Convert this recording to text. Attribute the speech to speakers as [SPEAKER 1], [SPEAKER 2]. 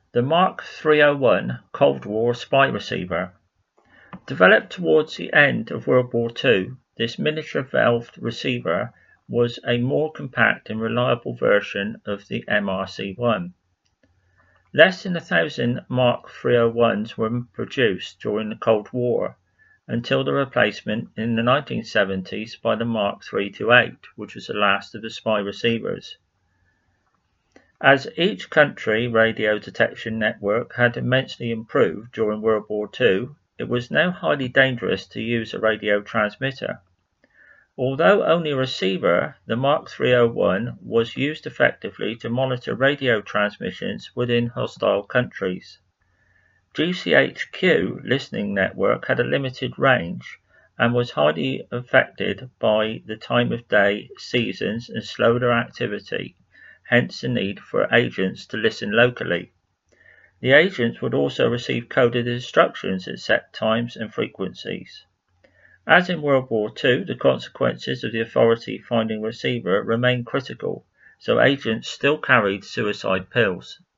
[SPEAKER 1] The Mark 301 Cold War spy receiver. Developed towards the end of World War II, this miniature valved receiver was a more compact and reliable version of the MRC-1. Less than 1,000 Mark 301s were produced during the Cold War, until the replacement in the 1970s by the Mark 328, which was the last of the spy receivers. As each country radio detection network had immensely improved during World War II, it was now highly dangerous to use a radio transmitter. Although only a receiver, the Mark 301 was used effectively to monitor radio transmissions within hostile countries. GCHQ listening network had a limited range and was highly affected by the time of day, seasons, and slower activity, hence the need for agents to listen locally. The agents would also receive coded instructions at set times and frequencies. As in World War II, the consequences of the authority finding receiver remained critical, so agents still carried suicide pills.